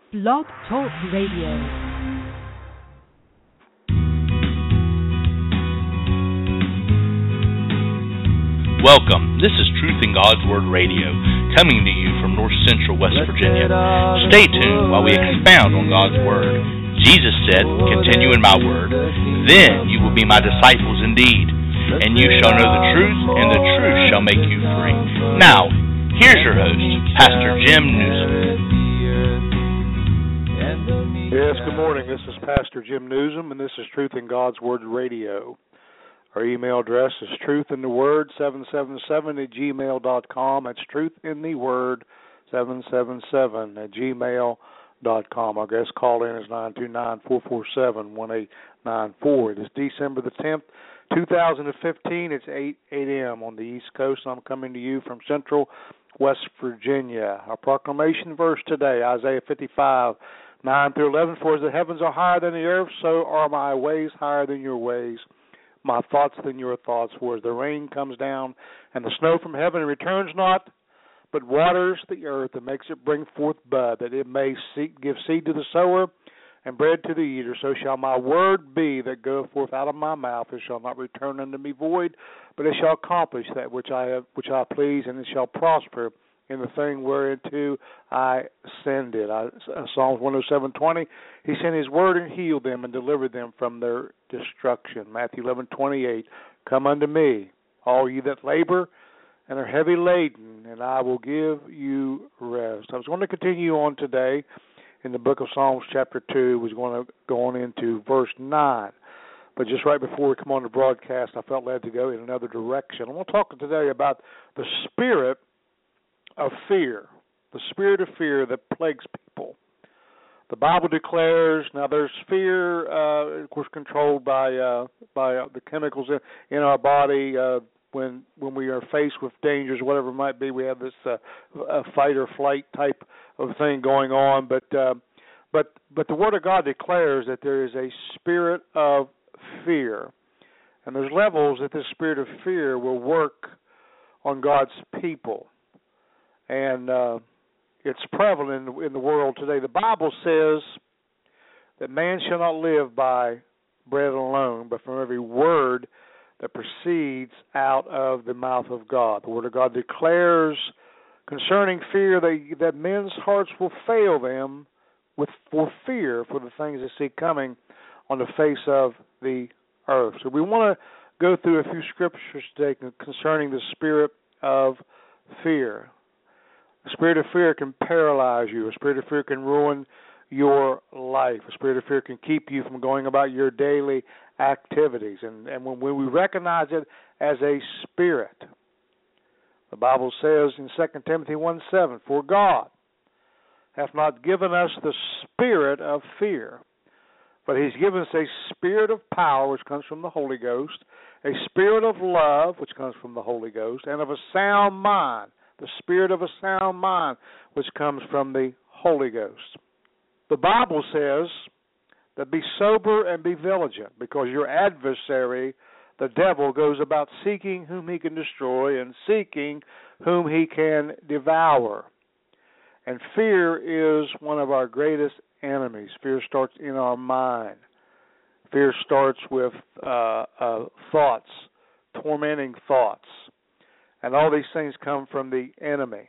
Blog Talk Radio. Welcome. This is Truth in God's Word Radio, coming to you from North Central West Virginia. Stay tuned while we expound on God's Word. Jesus said, "Continue in my word, then you will be my disciples indeed, and you shall know the truth, and the truth shall make you free." Now, here's your host, Pastor Jim Newsom. Yes, good morning. This is Pastor Jim Newsom, and this is Truth in God's Word Radio. Our email address is truthintheword777 at gmail.com. That's truthintheword777 at gmail.com. Our guest call-in is 929-447-1894. It is December the 10th, 2015. It's 8 a.m. on the East Coast. I'm coming to you from Central West Virginia. Our proclamation verse today, Isaiah 55, 9 through 11, "For as the heavens are higher than the earth, so are my ways higher than your ways, my thoughts than your thoughts. For as the rain comes down and the snow from heaven and returns not, but waters the earth and makes it bring forth bud, that it may give seed to the sower and bread to the eater, so shall my word be that goeth forth out of my mouth. It shall not return unto me void, but it shall accomplish that which I please, and it shall prosper in the thing whereunto I send it." Psalms 107:20, "He sent his word and healed them and delivered them from their destruction." Matthew 11:28, "Come unto me, all ye that labor and are heavy laden, and I will give you rest." I was going to continue on today in the book of Psalms chapter 2. We're going to go on into verse 9. But just right before we come on the broadcast, I felt led to go in another direction. I want to talk today about the spirit of fear, the spirit of fear that plagues people. The Bible declares, now there's fear, of course, controlled by the chemicals in our body. When we are faced with dangers, whatever it might be, we have this fight or flight type of thing going on. But the Word of God declares that there is a spirit of fear, and there's levels that this spirit of fear will work on God's people. And it's prevalent in the world today. The Bible says that man shall not live by bread alone, but from every word that proceeds out of the mouth of God. The Word of God declares concerning fear that men's hearts will fail them for fear for the things they see coming on the face of the earth. So we want to go through a few scriptures today concerning the spirit of fear. A spirit of fear can paralyze you. A spirit of fear can ruin your life. A spirit of fear can keep you from going about your daily activities. And when we recognize it as a spirit, the Bible says in 2 Timothy 1:7, "For God hath not given us the spirit of fear, but He's given us a spirit of power, which comes from the Holy Ghost, a spirit of love, which comes from the Holy Ghost, and of a sound mind." The spirit of a sound mind, which comes from the Holy Ghost. The Bible says that be sober and be vigilant, because your adversary, the devil, goes about seeking whom he can destroy and seeking whom he can devour. And fear is one of our greatest enemies. Fear starts in our mind. Fear starts with thoughts, tormenting thoughts. And all these things come from the enemy.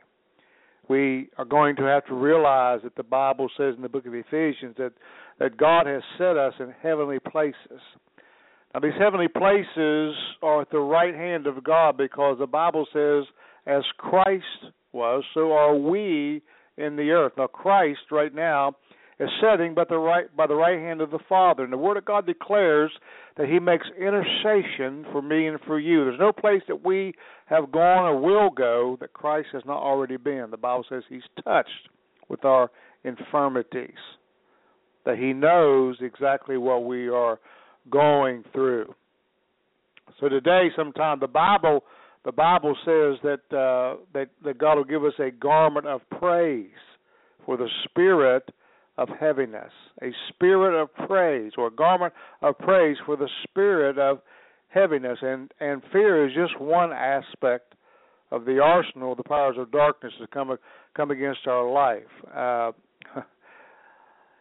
We are going to have to realize that the Bible says in the book of Ephesians that God has set us in heavenly places. Now, these heavenly places are at the right hand of God, because the Bible says, as Christ was, so are we in the earth. Now, Christ right now is sitting by the right hand of the Father. And the Word of God declares that He makes intercession for me and for you. There's no place that we have gone or will go that Christ has not already been. The Bible says He's touched with our infirmities, that He knows exactly what we are going through. So today, sometime, the Bible says that God will give us a garment of praise for the spirit of heaviness, a spirit of praise, or a garment of praise for the spirit of heaviness. And fear is just one aspect of the arsenal of the powers of darkness that come against our life.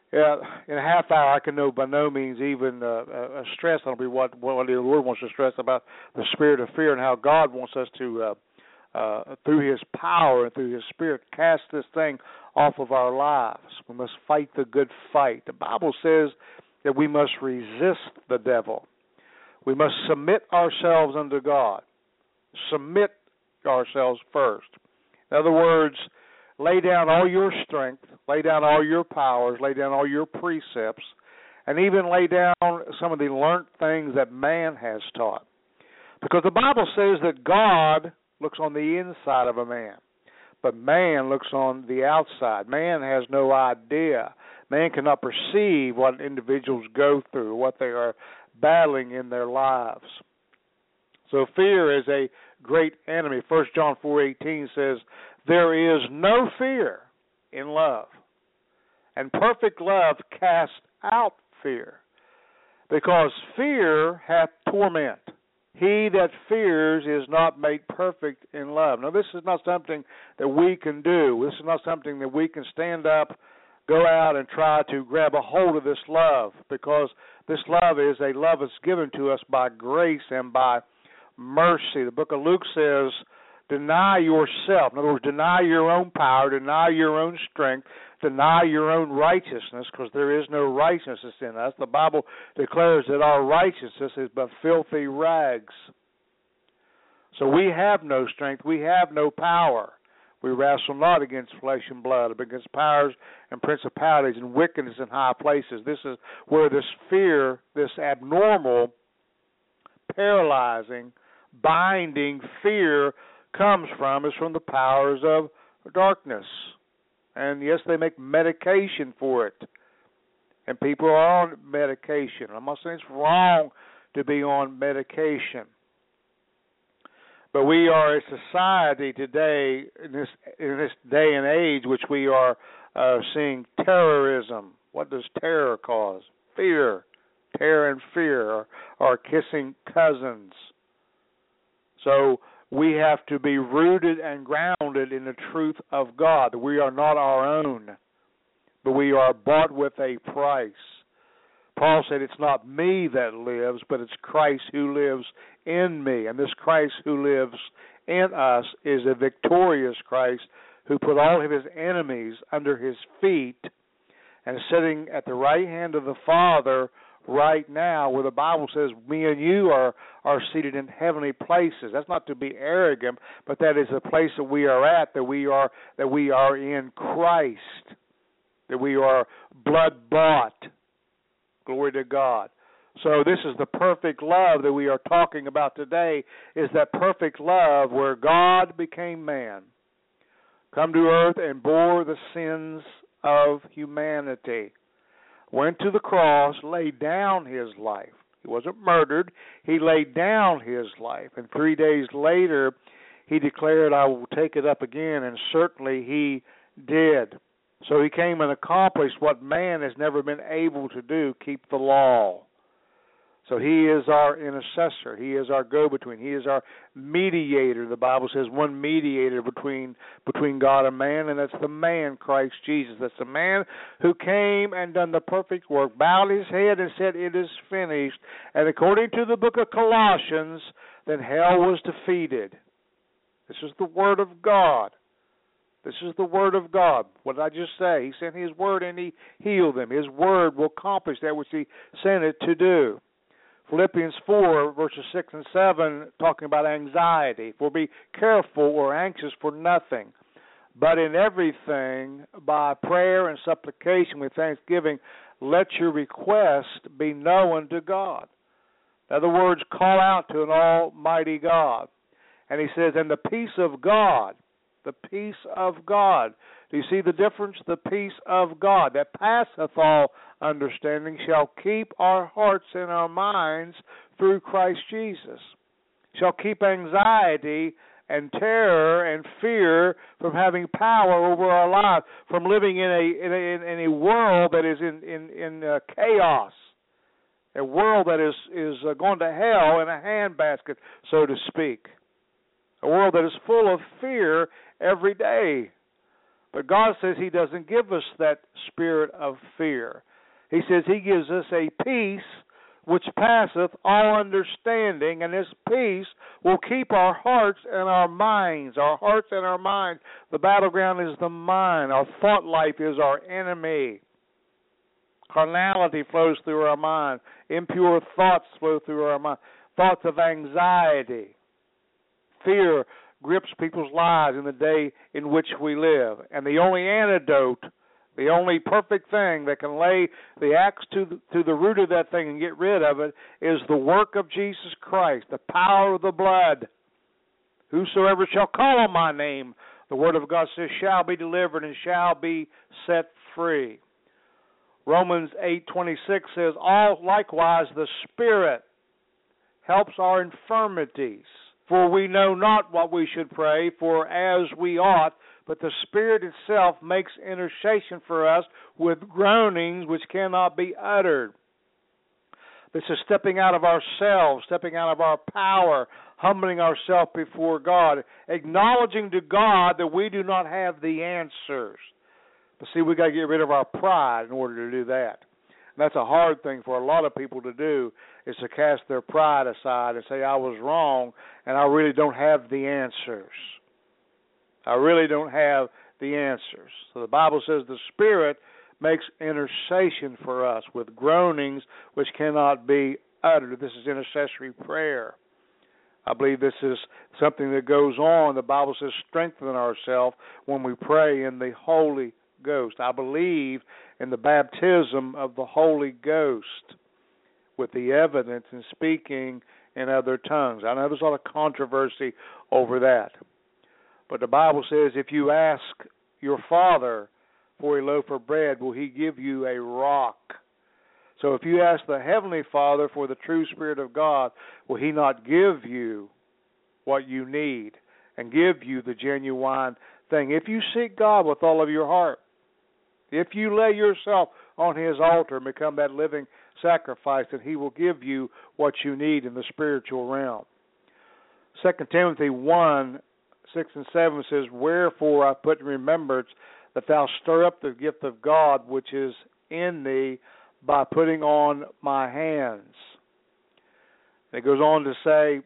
Yeah, in a half hour, I can know by no means even stress on what the Lord wants to stress about the spirit of fear and how God wants us to, through His power and through His Spirit, cast this thing off of our lives. We must fight the good fight. The Bible says that we must resist the devil. We must submit ourselves unto God. Submit ourselves first. In other words, lay down all your strength, lay down all your powers, lay down all your precepts, and even lay down some of the learned things that man has taught. Because the Bible says that God looks on the inside of a man, but man looks on the outside. Man has no idea. Man cannot perceive what individuals go through, what they are battling in their lives. So fear is a great enemy. 1 John 4:18 says, there is no fear in love, and perfect love casts out fear, because fear hath torment. He that fears is not made perfect in love. Now, this is not something that we can do. This is not something that we can stand up, go out, and try to grab a hold of this love, because this love is a love that's given to us by grace and by mercy. The book of Luke says, deny yourself. In other words, deny your own power, deny your own strength, deny your own righteousness, because there is no righteousness in us. The Bible declares that our righteousness is but filthy rags. So we have no strength, we have no power. We wrestle not against flesh and blood, but against powers and principalities and wickedness in high places. This is where this fear, this abnormal, paralyzing, binding fear comes from, is from the powers of darkness. And yes, they make medication for it. And people are on medication. I'm not saying it's wrong to be on medication. But we are a society today, in this day and age, which we are seeing terrorism. What does terror cause? Fear. Terror and fear are kissing cousins. So we have to be rooted and grounded in the truth of God. We are not our own, but we are bought with a price. Paul said, it's not me that lives, but it's Christ who lives in me. And this Christ who lives in us is a victorious Christ who put all of his enemies under his feet and is sitting at the right hand of the Father right now, where the Bible says me and you are seated in heavenly places. That's not to be arrogant, but that is the place that we are at, that we are in Christ, that we are blood bought. Glory to God. So this is the perfect love that we are talking about today, is that perfect love where God became man, come to earth and bore the sins of humanity, went to the cross, laid down his life. He wasn't murdered. He laid down his life. And 3 days later, he declared, I will take it up again, and certainly he did. So he came and accomplished what man has never been able to do, keep the law. So he is our intercessor. He is our go-between. He is our mediator. The Bible says one mediator between God and man, and that's the man, Christ Jesus. That's the man who came and done the perfect work, bowed his head and said, it is finished. And according to the book of Colossians, then hell was defeated. This is the word of God. This is the word of God. What did I just say? He sent his word and he healed them. His word will accomplish that which he sent it to do. Philippians 4, verses 6 and 7, talking about anxiety. For be careful or anxious for nothing, but in everything, by prayer and supplication with thanksgiving, let your request be known to God. In other words, call out to an almighty God. And he says, and the peace of God, the peace of God. Do you see the difference? The peace of God that passeth all understanding shall keep our hearts and our minds through Christ Jesus. Shall keep anxiety and terror and fear from having power over our lives, from living in a world that is in chaos, a world that is going to hell in a handbasket, so to speak, a world that is full of fear every day. But God says He doesn't give us that spirit of fear. He says He gives us a peace which passeth all understanding, and this peace will keep our hearts and our minds. Our hearts and our minds. The battleground is the mind. Our thought life is our enemy. Carnality flows through our mind. Impure thoughts flow through our mind. Thoughts of anxiety. Fear grips people's lives in the day in which we live. And the only antidote, the only perfect thing that can lay the axe to the root of that thing and get rid of it is the work of Jesus Christ, the power of the blood. Whosoever shall call on my name, the word of God says, shall be delivered and shall be set free. Romans 8:26 says, all likewise the Spirit helps our infirmities. For we know not what we should pray for as we ought, but the Spirit itself makes intercession for us with groanings which cannot be uttered. This is stepping out of ourselves, stepping out of our power, humbling ourselves before God, acknowledging to God that we do not have the answers. But see, we got to get rid of our pride in order to do that. And that's a hard thing for a lot of people to do, is to cast their pride aside and say, I was wrong, and I really don't have the answers. I really don't have the answers. So the Bible says the Spirit makes intercession for us with groanings which cannot be uttered. This is intercessory prayer. I believe this is something that goes on. The Bible says strengthen ourselves when we pray in the Holy Ghost. I believe in the baptism of the Holy Ghost with the evidence in speaking in other tongues. I know there's a lot of controversy over that. But the Bible says if you ask your Father for a loaf of bread, will He give you a rock? So if you ask the Heavenly Father for the true Spirit of God, will He not give you what you need and give you the genuine thing? If you seek God with all of your heart, if you lay yourself on His altar and become that living sacrifice, then He will give you what you need in the spiritual realm. 2 Timothy 1:6 and 7 says, wherefore I put in remembrance that thou stir up the gift of God which is in thee by putting on my hands. And it goes on to say,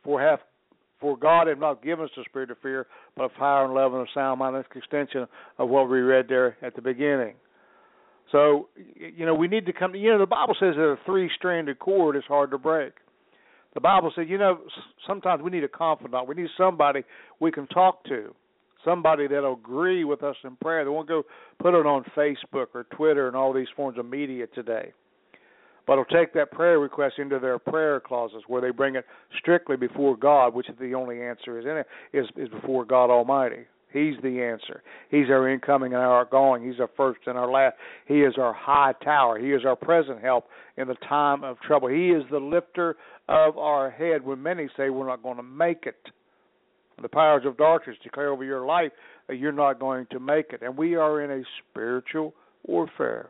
for God hath not given us the spirit of fear, but of power and love and of sound mind. That's an extension of what we read there at the beginning. So, we need to come to, the Bible says that a three-stranded cord is hard to break. The Bible says, sometimes we need a confidant. We need somebody we can talk to, somebody that will agree with us in prayer. They won't go put it on Facebook or Twitter and all these forms of media today. But will take that prayer request into their prayer closets where they bring it strictly before God, which is the only answer is in it, is before God Almighty. He's the answer. He's our incoming and our outgoing. He's our first and our last. He is our high tower. He is our present help in the time of trouble. He is the lifter of our head when many say we're not going to make it. The powers of darkness declare over your life that you're not going to make it. And we are in a spiritual warfare.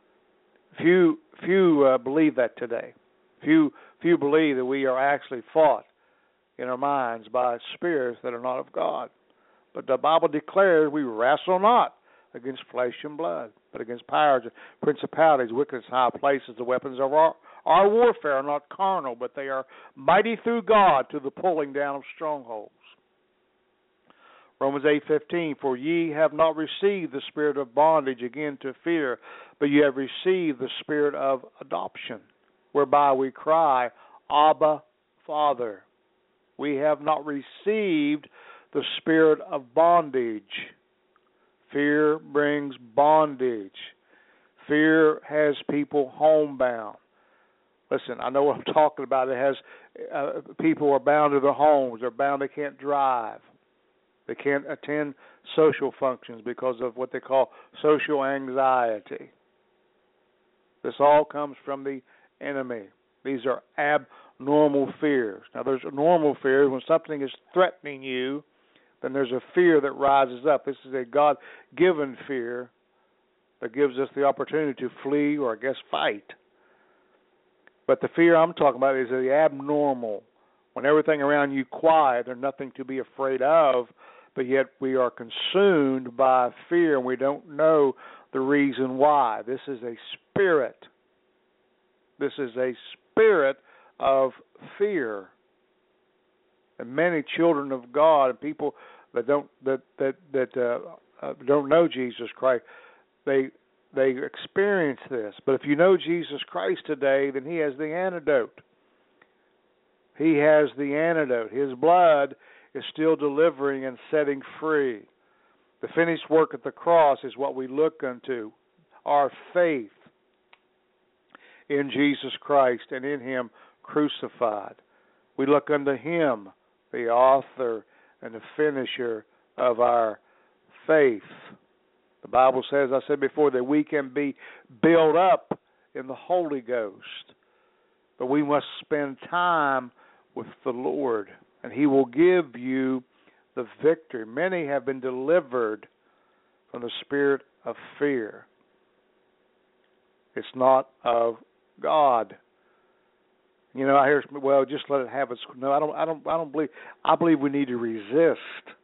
Few believe that today. Few believe that we are actually fought in our minds by spirits that are not of God. But the Bible declares we wrestle not against flesh and blood, but against powers, principalities, wickedness, high places. The weapons of our warfare are not carnal, but they are mighty through God to the pulling down of strongholds. Romans 8:15, for ye have not received the spirit of bondage again to fear, but ye have received the spirit of adoption, whereby we cry, Abba, Father. We have not received the spirit of bondage. Fear brings bondage. Fear has people homebound. Listen, I know what I'm talking about. It has people are bound to their homes. They're bound. They can't drive. They can't attend social functions because of what they call social anxiety. This all comes from the enemy. These are abnormal fears. Now, there's normal fears. When something is threatening you, then there's a fear that rises up. This is a God-given fear that gives us the opportunity to flee or, fight. But the fear I'm talking about is the abnormal. When everything around you quiet, there's nothing to be afraid of but yet we are consumed by fear and we don't know the reason why. This is a spirit. This is a spirit of fear. And many children of God and people that don't know Jesus Christ, they experience this. But if you know Jesus Christ today, then He has the antidote. He has the antidote. His blood is still delivering and setting free. The finished work at the cross is what we look unto, our faith in Jesus Christ and in Him crucified. We look unto Him, the author and the finisher of our faith. The Bible says, I said before, that we can be built up in the Holy Ghost, but we must spend time with the Lord, and He will give you the victory. Many have been delivered from the spirit of fear. It's not of God. You know, I hear, well, just let it have its. No, I don't believe. I believe we need to resist.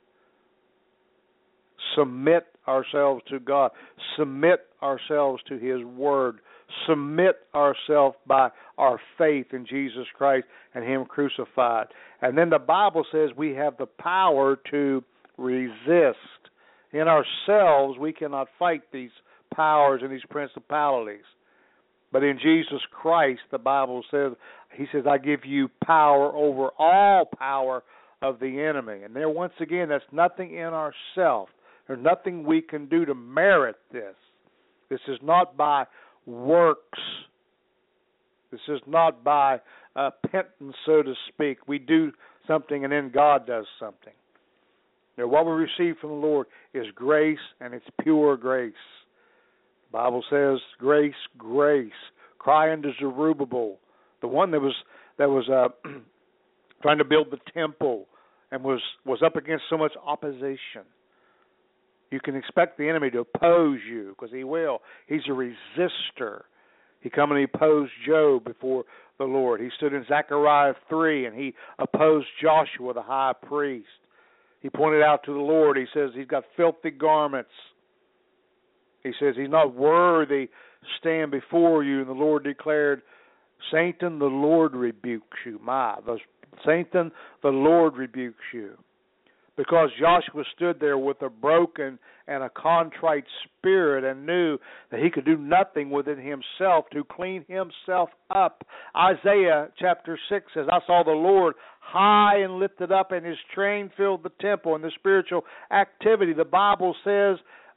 Submit ourselves to God. Submit ourselves to His Word. Submit ourselves by our faith in Jesus Christ and Him crucified. And then the Bible says we have the power to resist. In ourselves, we cannot fight these powers and these principalities. But in Jesus Christ, the Bible says, He says, I give you power over all power of the enemy. And there, once again, that's nothing in ourselves. There's nothing we can do to merit this. This is not by works. This is not by penance, so to speak. We do something and then God does something. Now, what we receive from the Lord is grace, and it's pure grace. The Bible says, grace, grace. Cry unto Zerubbabel, the one that was trying to build the temple and was up against so much opposition. You can expect the enemy to oppose you, because he will. He's a resistor. He come and he opposed Job before the Lord. He stood in Zechariah 3 and he opposed Joshua, the high priest. He pointed out to the Lord, he says he's got filthy garments. He says he's not worthy to stand before you. And the Lord declared, Satan, the Lord rebukes you. Satan, the Lord rebukes you. Because Joshua stood there with a broken and a contrite spirit and knew that he could do nothing within himself to clean himself up. Isaiah chapter 6 says, I saw the Lord high and lifted up, and His train filled the temple. And the spiritual activity, the Bible says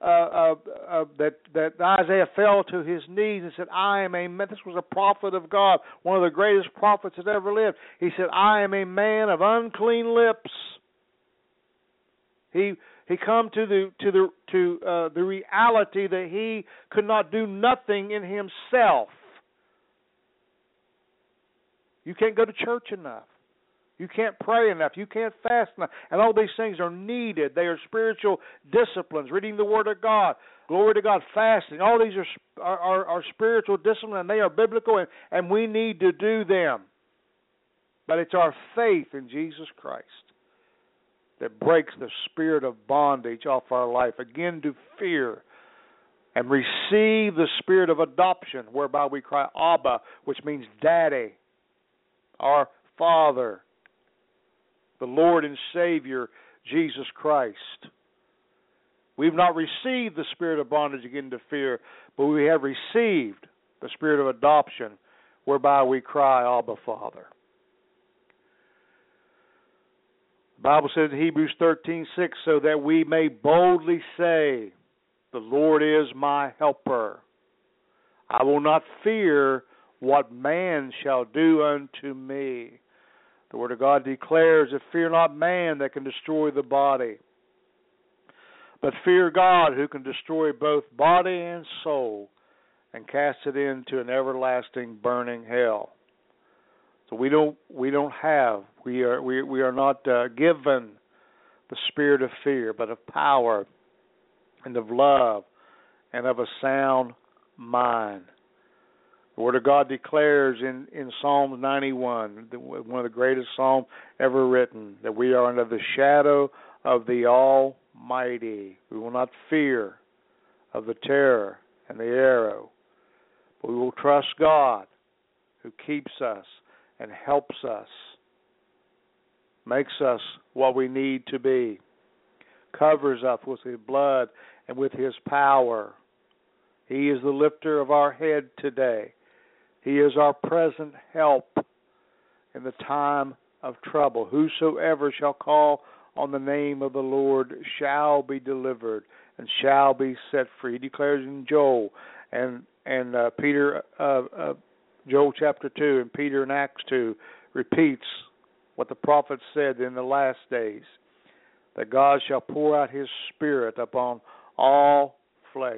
that Isaiah fell to his knees and said, I am a man. This was a prophet of God, one of the greatest prophets that ever lived. He said, I am a man of unclean lips. He come to the reality that he could not do nothing in himself. You can't go to church enough. You can't pray enough. You can't fast enough. And all these things are needed. They are spiritual disciplines. Reading the Word of God, glory to God, fasting. All these are spiritual disciplines, and they are biblical, and we need to do them. But it's our faith in Jesus Christ that breaks the spirit of bondage off our life, again to fear, and receive the spirit of adoption, whereby we cry, Abba, which means Daddy, our Father, the Lord and Savior, Jesus Christ. We've not received the spirit of bondage again to fear, but we have received the spirit of adoption, whereby we cry, Abba, Father. The Bible says in Hebrews 13:6, so that we may boldly say, the Lord is my helper. I will not fear what man shall do unto me. The Word of God declares that fear not man that can destroy the body, but fear God who can destroy both body and soul and cast it into an everlasting burning hell. So we are not given the spirit of fear, but of power and of love and of a sound mind. The Word of God declares in Psalm 91, one of the greatest psalms ever written, that we are under the shadow of the Almighty. We will not fear of the terror and the arrow, but we will trust God who keeps us and helps us, makes us what we need to be, covers us with His blood and with His power. He is the lifter of our head today. He is our present help in the time of trouble. Whosoever shall call on the name of the Lord shall be delivered and shall be set free. He declares in Joel and Peter, Joel chapter 2, and Peter in Acts 2 repeats what the prophet said in the last days, that God shall pour out His Spirit upon all flesh.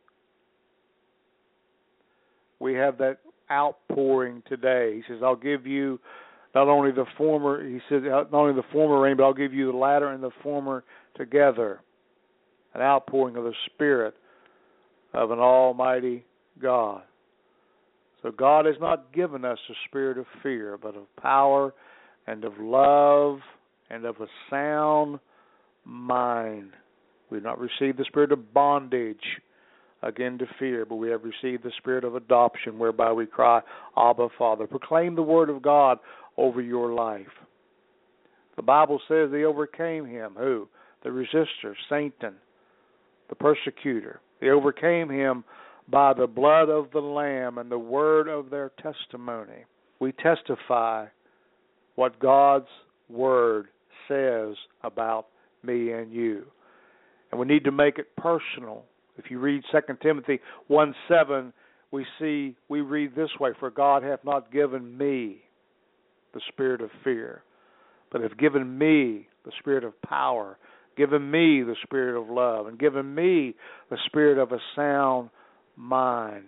We have that outpouring today. He says, I'll give you not only the former rain, but I'll give you the latter and the former together. An outpouring of the Spirit of an almighty God. So God has not given us a spirit of fear, but of power and of love and of a sound mind. We've not received the spirit of bondage, again to fear, but we have received the spirit of adoption, whereby we cry, Abba, Father. Proclaim the word of God over your life. The Bible says they overcame him. Who? The resistor, Satan, the persecutor. They overcame him by the blood of the Lamb and the word of their testimony. We testify what God's word says about me and you. And we need to make it personal. If you read 2 Timothy 1:7, we read this way, for God hath not given me the spirit of fear, but hath given me the spirit of power, given me the spirit of love, and given me the spirit of a sound mind.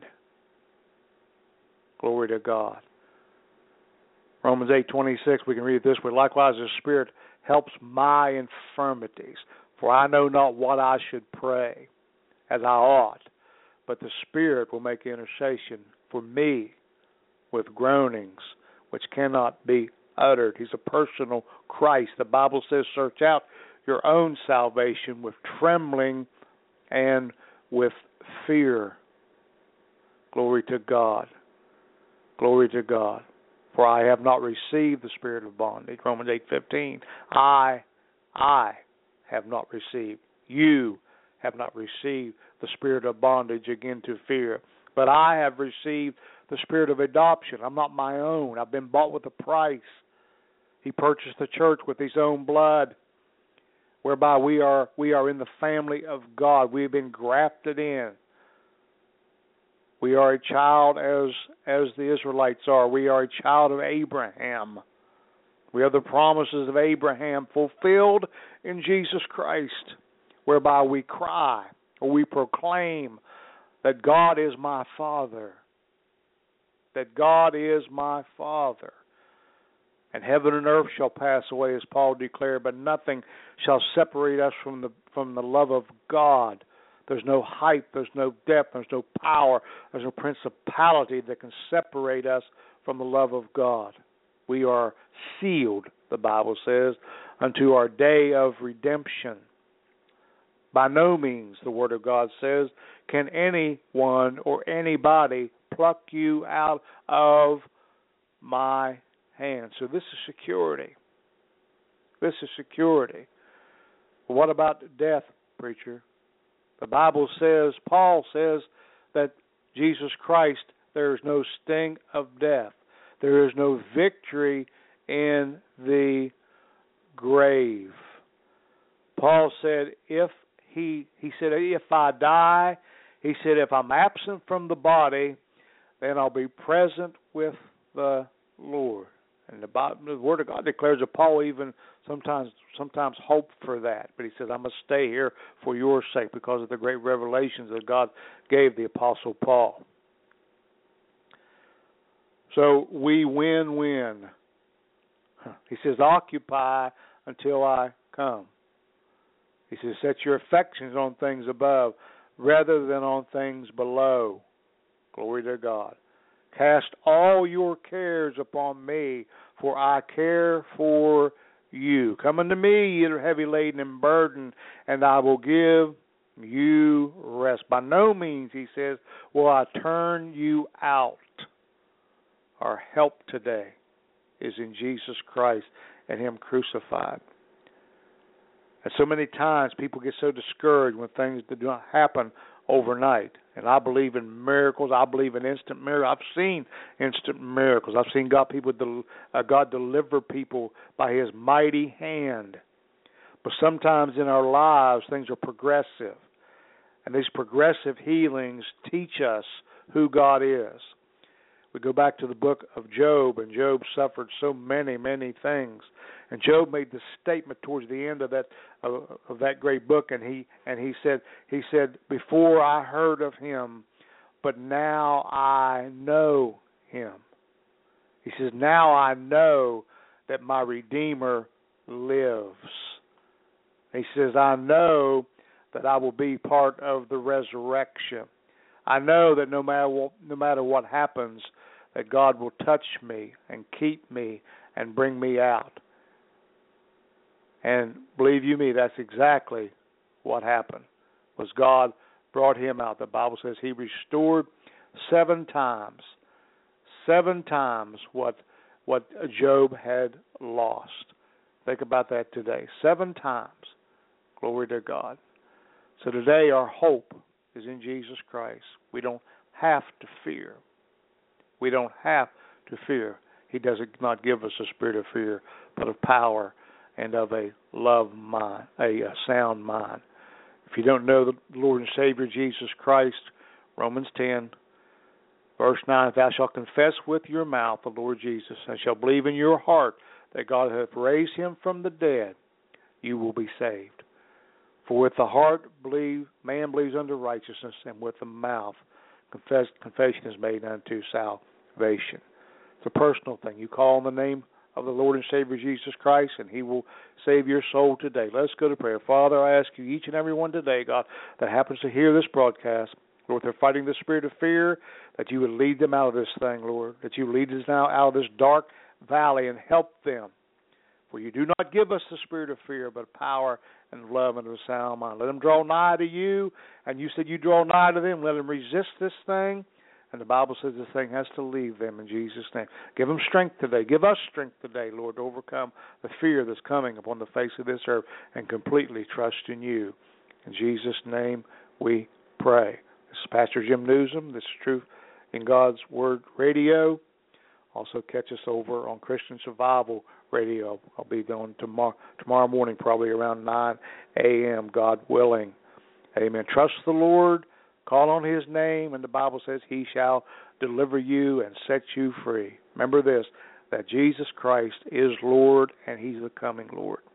Glory to God. Romans 8:26, we can read it this way. Likewise, the Spirit helps my infirmities, for I know not what I should pray as I ought, but the Spirit will make intercession for me with groanings which cannot be uttered. He's a personal Christ. The Bible says, search out your own salvation with trembling and with fear. Glory to God. Glory to God. For I have not received the spirit of bondage. Romans 8:15. I have not received. You have not received the spirit of bondage again to fear. But I have received the spirit of adoption. I'm not my own. I've been bought with a price. He purchased the church with His own blood, whereby we are in the family of God. We have been grafted in. We are a child as the Israelites are. We are a child of Abraham. We have the promises of Abraham fulfilled in Jesus Christ, whereby we cry or we proclaim that God is my Father. That God is my Father. And heaven and earth shall pass away, as Paul declared, but nothing shall separate us from the love of God. There's no height, there's no depth, there's no power, there's no principality that can separate us from the love of God. We are sealed, the Bible says, unto our day of redemption. By no means, the Word of God says, can anyone or anybody pluck you out of my hand. So this is security. This is security. Well, what about death, preacher? The Bible says, Paul says, that Jesus Christ, there is no sting of death. There is no victory in the grave. Paul said, if I die, he said, if I'm absent from the body, then I'll be present with the Lord. And the Word of God declares that Paul even sometimes hoped for that. But he says, I must stay here for your sake because of the great revelations that God gave the Apostle Paul. So we win. He says, occupy until I come. He says, set your affections on things above rather than on things below. Glory to God. Cast all your cares upon me, for I care for you. Come unto me, ye that are heavy laden and burdened, and I will give you rest. By no means, he says, will I turn you out. Our help today is in Jesus Christ and him crucified. And so many times people get so discouraged when things do not happen overnight. And I believe in miracles. I believe in instant miracles. I've seen instant miracles. I've seen God deliver people by his mighty hand. But sometimes in our lives, things are progressive. And these progressive healings teach us who God is. We go back to the book of Job, and Job suffered so many, many things. And Job made this statement towards the end of that great book, and he said, before I heard of him, but now I know him. He says, now I know that my Redeemer lives. He says, I know that I will be part of the resurrection. I know that no matter what happens, that God will touch me and keep me and bring me out. And believe you me, that's exactly what happened. Was God brought him out. The Bible says he restored 7 times what Job had lost. Think about that today. 7 times. Glory to God. So today our hope is in Jesus Christ. We don't have to fear. We don't have to fear. He does not give us a spirit of fear, but of power and of a love mind, a sound mind. If you don't know the Lord and Savior Jesus Christ, Romans 10, verse 9, if thou shalt confess with your mouth the Lord Jesus, and shalt believe in your heart that God hath raised him from the dead, you will be saved. For with the heart man believes unto righteousness, and with the mouth confession is made unto salvation. It's a personal thing. You call on the name of the Lord and Savior Jesus Christ, and he will save your soul today. Let's go to prayer. Father, I ask you, each and every one today, God, that happens to hear this broadcast, Lord, they're fighting the spirit of fear, that you would lead them out of this thing, Lord, that you lead us now out of this dark valley and help them. For you do not give us the spirit of fear, but power and love and a sound mind. Let them draw nigh to you, and you said you draw nigh to them. Let them resist this thing, and the Bible says this thing has to leave them in Jesus' name. Give them strength today. Give us strength today, Lord, to overcome the fear that's coming upon the face of this earth and completely trust in you. In Jesus' name we pray. This is Pastor Jim Newsom. This is Truth in God's Word Radio. Also catch us over on Christian Survival Radio. I'll be going tomorrow morning, probably around 9 a.m., God willing. Amen. Trust the Lord, call on his name, and the Bible says he shall deliver you and set you free. Remember this, that Jesus Christ is Lord, and he's the coming Lord.